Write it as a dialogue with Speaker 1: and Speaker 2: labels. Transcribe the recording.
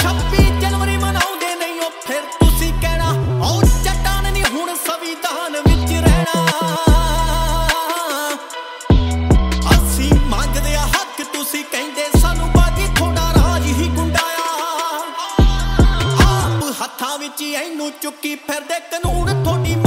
Speaker 1: 26 ਜਨਵਰੀ ਮਨਾਉਂਦੇ ਨਹੀਂ ਉਹ ਫਿਰ ਤੁਸੀਂ ਕਹਿਣਾ ਉਹ ਜੱਟਾਂ ਨੇ ਨੀ ਹੁਣ ਸੰਵਿਧਾਨ ਵਿੱਚ ਰਹਿਣਾ। ਅਸੀਂ ਮੰਗਦੇ ਆ ਹੱਕ ਤੁਸੀਂ ਕਹਿੰਦੇ ਸਾਨੂੰ ਬਾਜੀ ਥੋੜਾ ਰਾਜ ਹੀ ਗੁੰਡਾਇਆ। ਆਪ ਹੱਥਾਂ ਵਿੱਚ ਇਹਨੂੰ ਚੁੱਕੀ ਫਿਰਦੇ ਕਾਨੂੰਨ ਤੁਹਾਡੀ